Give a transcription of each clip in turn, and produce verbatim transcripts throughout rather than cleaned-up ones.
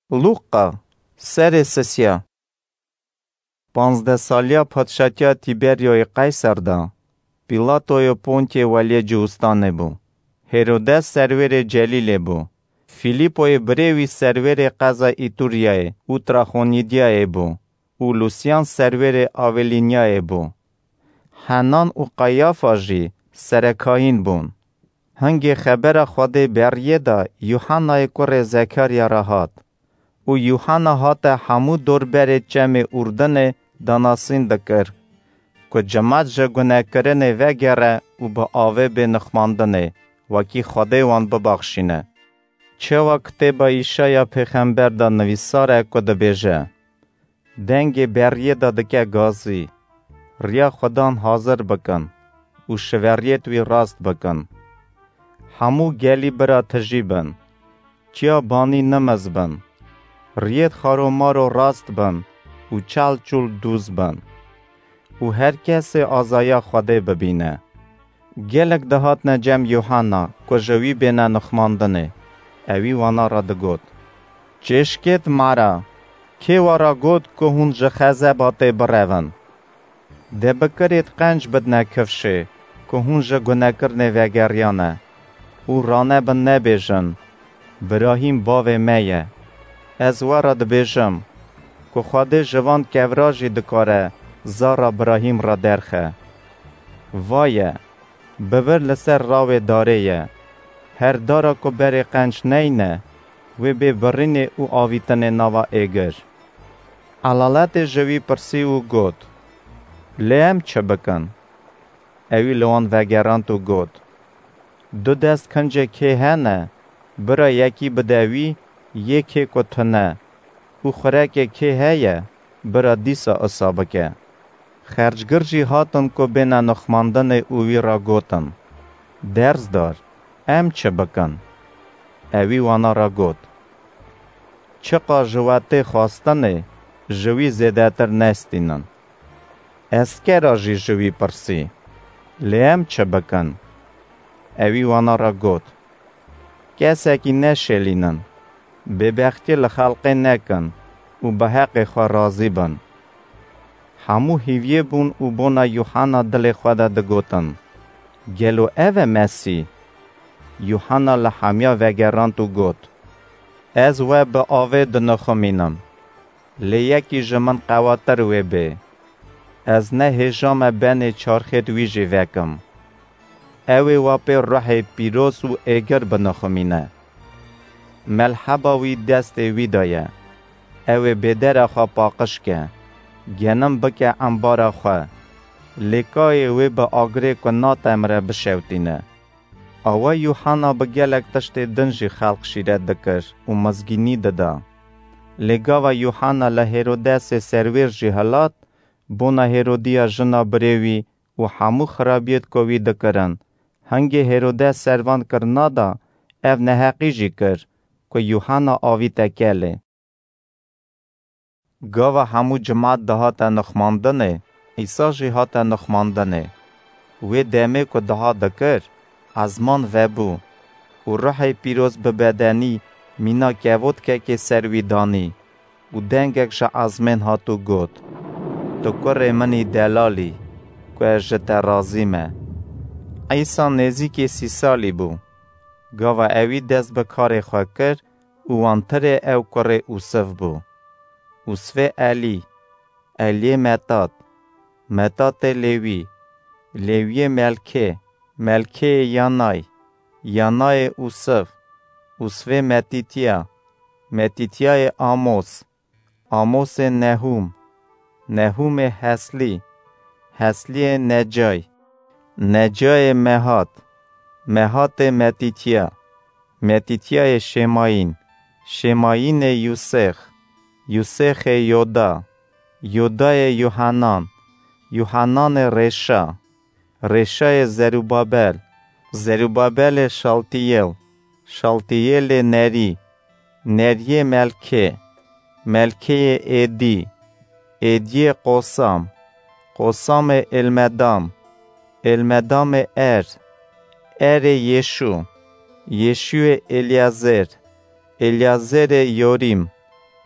لوقا سر سسیا پانزده سالیا پادشاهی تیبریوی قیصر دا پیلاتوی پونتی ولی جوستانه بو. هرودس سرور جلیل بو. فیلیپوی بریوی سرور قزا ایتوریای اوتراخونیدیای بو. او لوسیان سرور آولینیای بو. حنان و قیافا جی سرکاین بون. هنگی خبر خود بریه دا یوحنای کور زکریا را هات. او یوحنا هات همو دور بر چم اردن داناسین دکر که جماعت جه گناه کرنه وگره و با آوه به نخماندنه وکی خوده وان ببخشینه. چه وقت با ایشایا پیغمبر دا نویساره که دا بیجه دنگ بریه دا دکه گازی ریا خودان حاضر بکن و شوریت وی راست بکن. همو گلی برا تجیبن چیا بانی نمز بن ریت خارو مارو راست بن و چال چول دوز بن و هر کس آزایا خوده ببینه. گلک دهات نجم یوحنا که جوی بینه نخماندنه اوی وانا را دگود چشکت مارا که وارا گود که هون جخزه باته برون ده بکرید قنج بدنه کفشه که هون جگونه کرنه وگریانه او رانه بن نبیجن براهیم باوه میه از وارا دبیجم که خواده جوان کوراجی دکاره زارا براهیم را درخه وایه ببر لسر راوه داره هر دارا که بری قنج نینه و بی برین او آویتن نوا ایگر علالت جوی پرسی او گود لیم چه بکن اوی لوان وگران تو گود دو دست کنجه که هنه برا یکی بدوی یکی کتنه او خوراک که هیه برا دیسا اصابکه خرجگرجی هاتن که بینا نخماندن اوی را گوتن درز دار ام چه بکن اوی وانا را گوت چقا جواته خواستنه جوی زیده تر نستینن اسکه را جی جوی پرسی لیم چه بکن اوی وانا را گوت کسی که نشلینن به بختی لخلقه نکن و به حق خواه راضی بن همو هیویه بون و بونا یوحنا دل خود دگوتن گلو اوه مسی یوحنا لحمیا وگران تو گوت از و به آوه دنخمینم لیکی جمن قواتر و به از نه هجام بین چارخت ویجی وکم اوه و پی روح پیروس و ایگر بنخمینه ملحبا وی دست وی دایه اوه بدر خواه پاقش که گنم بکه انبار خواه لیکای وی با آگره که ناتمره بشوتینه اوه یوحنا بگلک تشت دنجی خلق شیرد دکر و مزگینی ددا لگاو یوحنا لهرودس سرویر جی حالات بونا هرودیا جنا بریوی و همو خرابیت کوی دکرن هنگی هرودس سروان کرنا دا او نحقی جی کر که یوحنا آوی تکیله گاوا همو جماعت دهات نخماندنه ایسا جی هات نخماندنه وی دمه که دها دکر ازمان وبو و روح پیروز ببدنی مینا کهوت که که سروی دانی و دنگک جا ازمن هاتو گود تو کره منی دلالی که اجت رازیمه ایسا نزیکی سی سالی بو گاوا اوی دست بکار خواه کر و وانتر او کره اوسف بو اوسف علی علی متات متات لیوی لیوی ملکه ملکه یانای یانای اوسف اوسف متیتیا متیتیای آموس آموس نهوم نهوم حسلی حسلی نجای نجای مهات مهات متیتیا متیتیای شماین شماین یوسخ یوسخ یودا یودای یوحنان یوحنان رشا رشای زروبابل زروبابل شالتیل شالتیل نری نری ملکه ملکه ایدی ایدی قوسام قوسام المدام المدام ار ار یشو یشو الیازر الیازر یوریم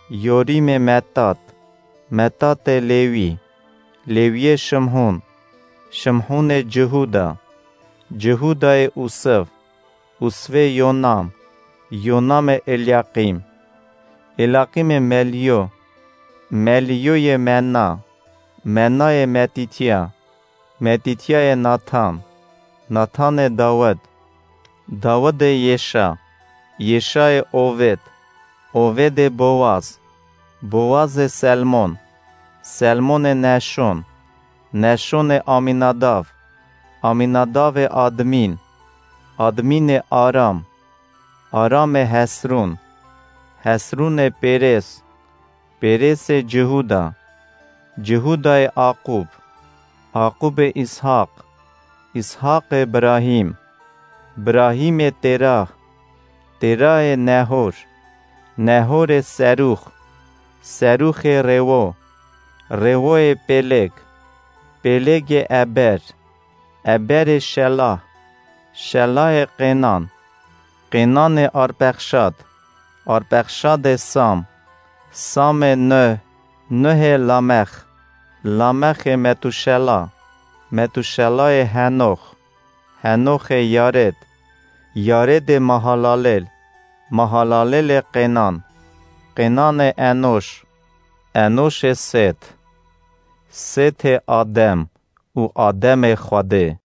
یوریم متات، متات لیوی، لیوی شمهون، شمهون جهودا، جهودا اوسف، اوسف یونام، یونام الیاقیم، الیاقیم ملیو، ملیوی منا، منای متیتیا، متیتیا ناتان، ناتان داود، داود یشا، یشای اوید، اوید بواز، بواز سلمون، سلمون نشون، نشون آمیناداو، آمیناداو آدمین، آدمین آرام، آرام حسرون، حسرون پیرس، پیرس جهودا، جهودای عاقوب، عاقوب اسحاق، اسحاق ابراهیم، ابراهیم تراح، تراح نهور، نهور سروخ، سروخ روو، روو پلگ، پلگ ابر، ابر شلاح، شلاح قنان، قنان آرپخشاد، آرپخشاد سام، سام نه، نه لامخ، لامخ متوشلا، متوشلا هنوخ، هنوخ یارد، یارد مهالالل، مهالالل قنان، قنان انوش، انوش ست، ست آدم و آدم خوده.